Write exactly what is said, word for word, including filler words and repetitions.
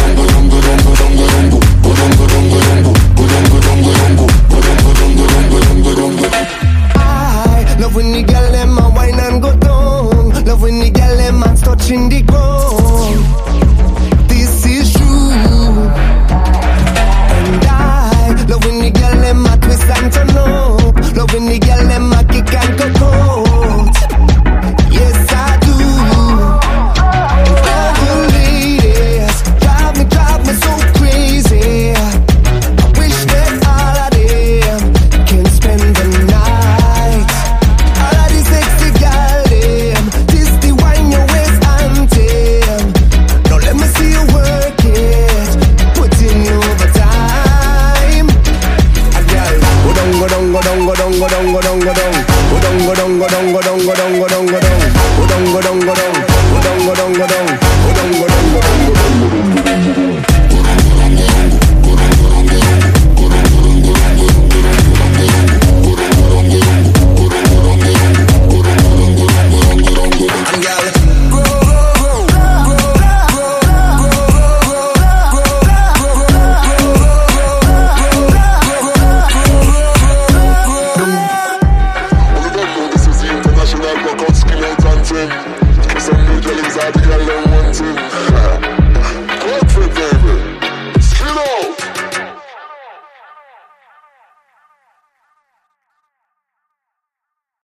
I love when the girl them a wine and go down. Love when the girl them hands touching the ground. This is true. And I love when the girl them a twist and turn up. Love when the girl them a kick and go out. Yes I do. All the ladies drive me, drive me so crazy. I wish that all of them can spend the night. All of these sexy girl them, this the wine your waist anthem. Now let me see you work it, put in overtime. A girl, go down, go down, go down, go down, go down, go down, go down, go down, go down, go down, go down, go down, go down, go down, go down, go down, go down.